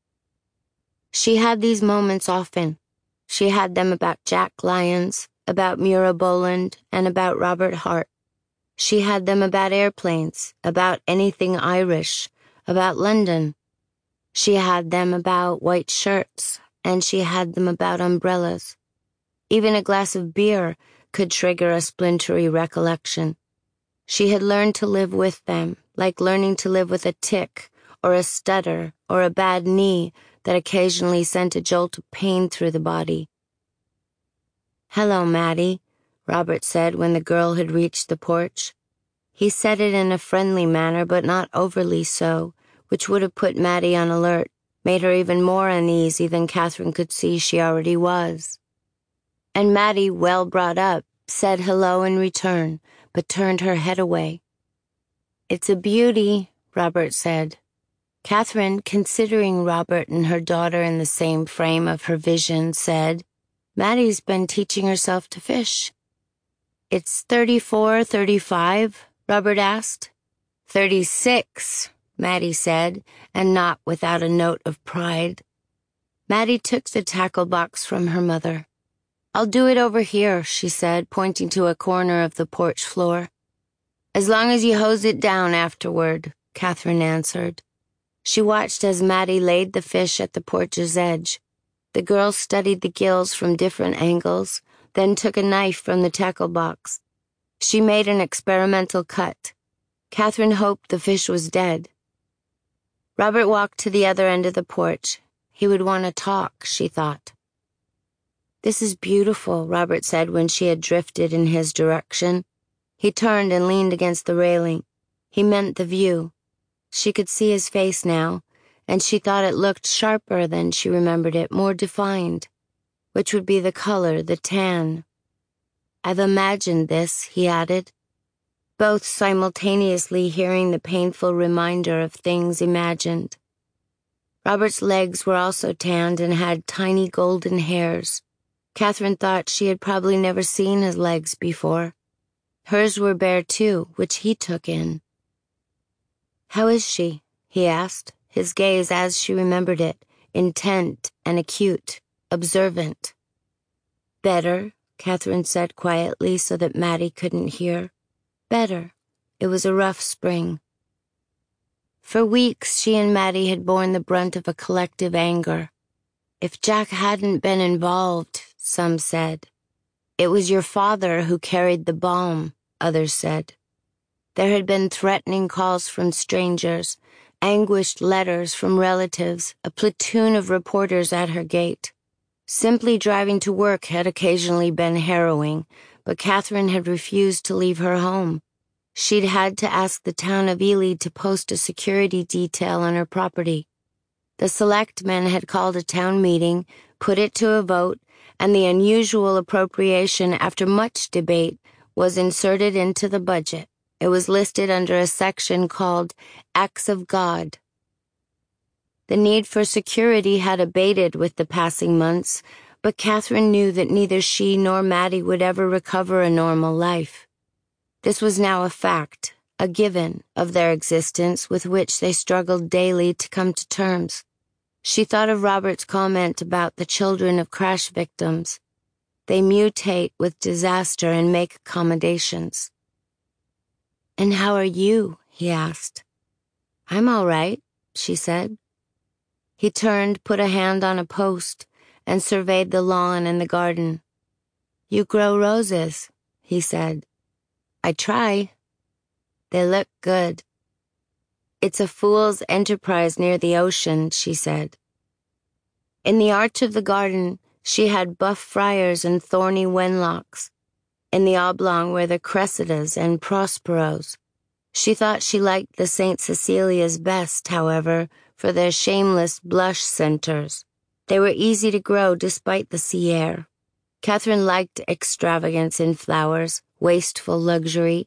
She had these moments often. She had them about Jack Lyons, about Mira Boland, and about Robert Hart. She had them about airplanes, about anything Irish, about London. She had them about white shirts, and she had them about umbrellas. Even a glass of beer could trigger a splintery recollection. She had learned to live with them, like learning to live with a tic, or a stutter, or a bad knee that occasionally sent a jolt of pain through the body. "Hello, Maddie," Robert said when the girl had reached the porch. He said it in a friendly manner, but not overly so, which would have put Maddie on alert, made her even more uneasy than Catherine could see she already was. And Maddie, well brought up, said hello in return, but turned her head away. "It's a beauty," Robert said. Catherine, considering Robert and her daughter in the same frame of her vision, said, "Maddie's been teaching herself to fish." "It's thirty-four, thirty-five?" Robert asked. "Thirty-six," Maddie said, and not without a note of pride. Maddie took the tackle box from her mother. "I'll do it over here," she said, pointing to a corner of the porch floor. "As long as you hose it down afterward," Catherine answered. She watched as Maddie laid the fish at the porch's edge. The girl studied the gills from different angles, then took a knife from the tackle box. She made an experimental cut. Catherine hoped the fish was dead. Robert walked to the other end of the porch. He would want to talk, she thought. "This is beautiful," Robert said when she had drifted in his direction. He turned and leaned against the railing. He meant the view. She could see his face now, and she thought it looked sharper than she remembered it, more defined. Which would be the color, the tan. "I've imagined this," he added, both simultaneously hearing the painful reminder of things imagined. Robert's legs were also tanned and had tiny golden hairs. Catherine thought she had probably never seen his legs before. Hers were bare too, which he took in. "How is she?" he asked, his gaze as she remembered it, intent and acute, observant. "Better," Catherine said quietly so that Maddie couldn't hear. "Better. It was a rough spring." For weeks she and Maddie had borne the brunt of a collective anger. If Jack hadn't been involved, some said. It was your father who carried the bomb, others said. There had been threatening calls from strangers, anguished letters from relatives, a platoon of reporters at her gate. Simply driving to work had occasionally been harrowing, but Catherine had refused to leave her home. She'd had to ask the town of Ely to post a security detail on her property. The selectmen had called a town meeting, put it to a vote, and the unusual appropriation, after much debate, was inserted into the budget. It was listed under a section called Acts of God. The need for security had abated with the passing months, but Catherine knew that neither she nor Maddie would ever recover a normal life. This was now a fact, a given of their existence with which they struggled daily to come to terms. She thought of Robert's comment about the children of crash victims. They mutate with disaster and make accommodations. "And how are you?" he asked. "I'm all right," she said. He turned, put a hand on a post, and surveyed the lawn and the garden. "You grow roses," he said. "I try. They look good." "It's a fool's enterprise near the ocean," she said. In the arch of the garden, she had buff friars and thorny wenlocks. In the oblong were the cressidas and prosperos. She thought she liked the Saint Cecilias best, however, for their shameless blush centers. They were easy to grow despite the sea air. Catherine liked extravagance in flowers, wasteful luxury.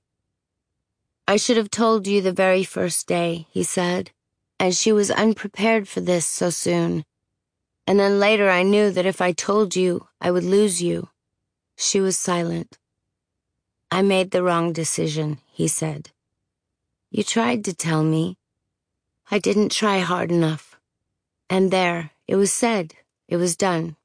"I should have told you the very first day," he said, and she was unprepared for this so soon. "And then later I knew that if I told you, I would lose you." She was silent. "I made the wrong decision," he said. "You tried to tell me." "I didn't try hard enough." And there, it was said, it was done.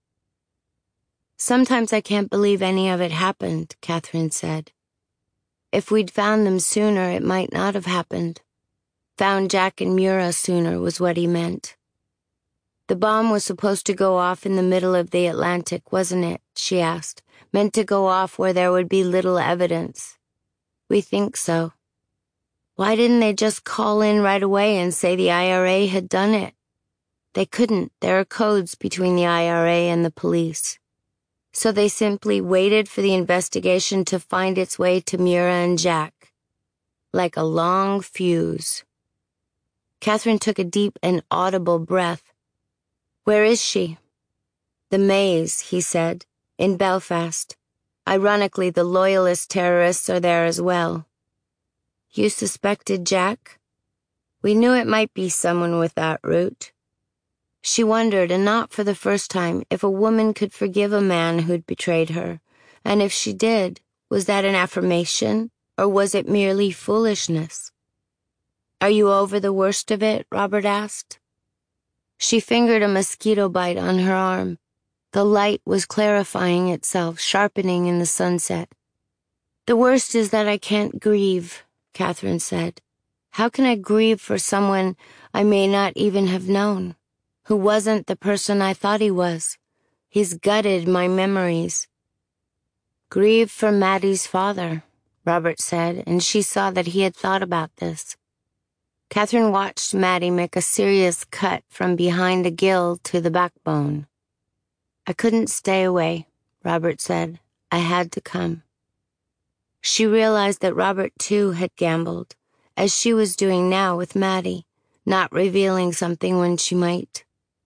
"Sometimes I can't believe any of it happened," Catherine said. "If we'd found them sooner, it might not have happened. Found Jack and Mura sooner was what he meant." "The bomb was supposed to go off in the middle of the Atlantic, wasn't it?" she asked. "Meant to go off where there would be little evidence." "We think so." "Why didn't they just call in right away and say the I R A had done it?" "They couldn't. There are codes between the I R A and the police." So they simply waited for the investigation to find its way to Mura and Jack. Like a long fuse. Catherine took a deep and audible breath. "Where is she?" "The Maze," he said, "in Belfast. Ironically, the loyalist terrorists are there as well." "You suspected Jack?" "We knew it might be someone with that root." She wondered, and not for the first time, if a woman could forgive a man who'd betrayed her. And if she did, was that an affirmation, or was it merely foolishness? "Are you over the worst of it?" Robert asked. She fingered a mosquito bite on her arm. The light was clarifying itself, sharpening in the sunset. "The worst is that I can't grieve," Catherine said. "How can I grieve for someone I may not even have known, who wasn't the person I thought he was? He's gutted my memories." "Grieve for Maddie's father," Robert said, and she saw that he had thought about this. Catherine watched Maddie make a serious cut from behind a gill to the backbone. "I couldn't stay away," Robert said. "I had to come." She realized that Robert, too, had gambled, as she was doing now with Maddie, not revealing something when she might.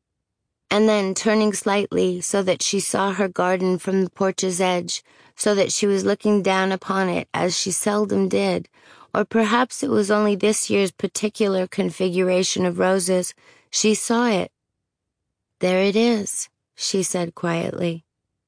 And then, turning slightly so that she saw her garden from the porch's edge, so that she was looking down upon it as she seldom did, or perhaps it was only this year's particular configuration of roses, she saw it. "There it is," she said quietly.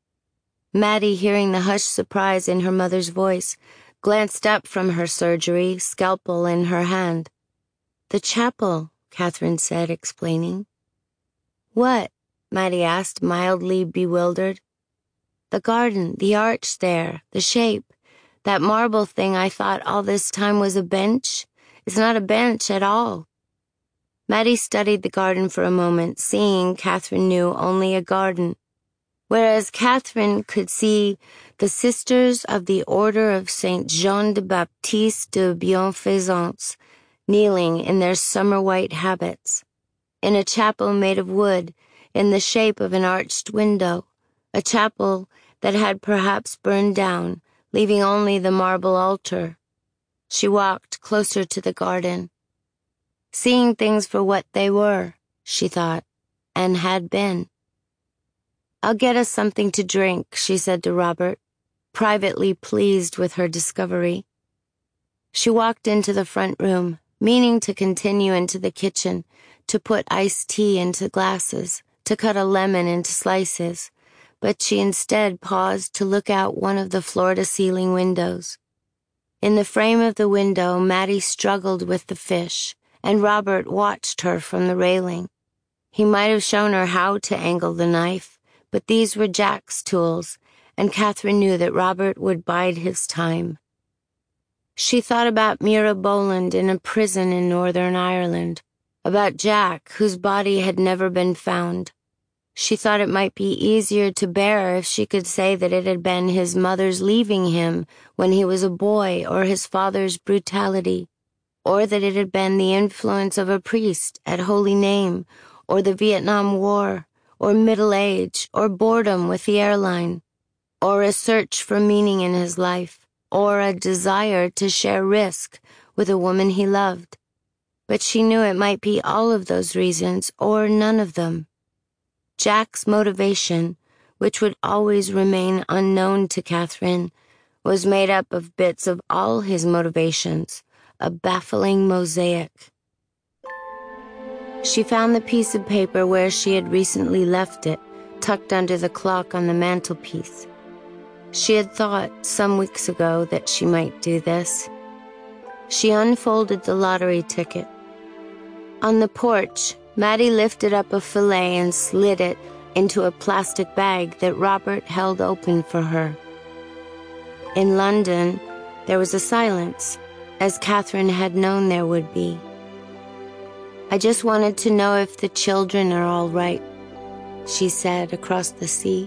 Maddie, hearing the hushed surprise in her mother's voice, glanced up from her surgery, scalpel in her hand. "The chapel," Catherine said, explaining. "What?" Maddie asked, mildly bewildered. "The garden, the arch there, the shape. That marble thing I thought all this time was a bench. It's not a bench at all." Maddie studied the garden for a moment, seeing, Catherine knew, only a garden. Whereas Catherine could see the Sisters of the Order of Saint Jean de Baptiste de Bienfaisance kneeling in their summer-white habits, in a chapel made of wood, in the shape of an arched window, a chapel that had perhaps burned down, leaving only the marble altar. She walked closer to the garden. Seeing things for what they were, she thought, and had been. "I'll get us something to drink," she said to Robert, privately pleased with her discovery. She walked into the front room, meaning to continue into the kitchen, to put iced tea into glasses, to cut a lemon into slices, but she instead paused to look out one of the floor-to-ceiling windows. In the frame of the window, Maddie struggled with the fish, and Robert watched her from the railing. He might have shown her how to angle the knife, but these were Jack's tools, and Catherine knew that Robert would bide his time. She thought about Mira Boland in a prison in Northern Ireland, about Jack, whose body had never been found. She thought it might be easier to bear if she could say that it had been his mother's leaving him when he was a boy, or his father's brutality, or that it had been the influence of a priest at Holy Name, or the Vietnam War, or middle age, or boredom with the airline, or a search for meaning in his life, or a desire to share risk with a woman he loved. But she knew it might be all of those reasons, or none of them. Jack's motivation, which would always remain unknown to Catherine, was made up of bits of all his motivations, a baffling mosaic. She found the piece of paper where she had recently left it, tucked under the clock on the mantelpiece. She had thought, some weeks ago, that she might do this. She unfolded the lottery ticket. On the porch, Maddie lifted up a fillet and slid it into a plastic bag that Robert held open for her. In London, there was a silence, as Catherine had known there would be. "I just wanted to know if the children are all right," she said across the sea.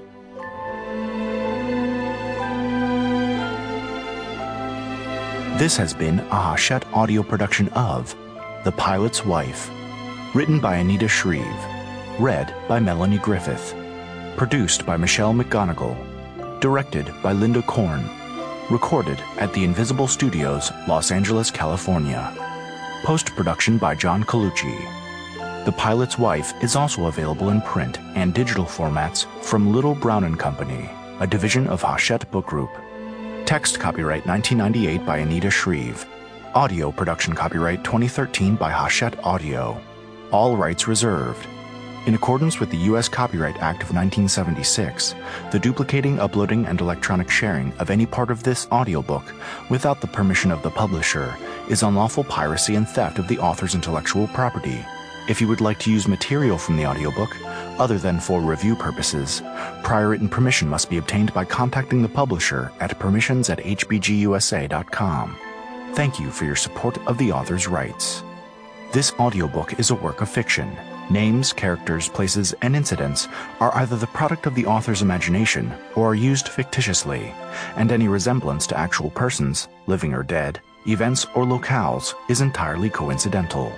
This has been a Hachette audio production of The Pilot's Wife, written by Anita Shreve, read by Melanie Griffith, produced by Michelle McGonigal, directed by Linda Korn, recorded at the Invisible Studios, Los Angeles, California. Post-production by John Colucci. The Pilot's Wife is also available in print and digital formats from Little Brown and Company, a division of Hachette Book Group. Text copyright nineteen ninety-eight by Anita Shreve. Audio production copyright twenty thirteen by Hachette Audio. All rights reserved. In accordance with the U S Copyright Act of nineteen seventy-six, the duplicating, uploading, and electronic sharing of any part of this audiobook without the permission of the publisher is unlawful piracy and theft of the author's intellectual property. If you would like to use material from the audiobook, other than for review purposes, prior written permission must be obtained by contacting the publisher at permissions at h b g u s a dot com. Thank you for your support of the author's rights. This audiobook is a work of fiction. Names, characters, places, and incidents are either the product of the author's imagination or are used fictitiously, and any resemblance to actual persons, living or dead, events, or locales is entirely coincidental.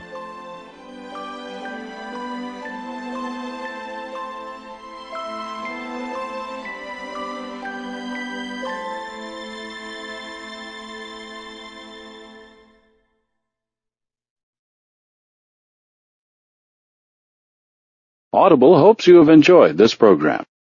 Audible hopes you have enjoyed this program.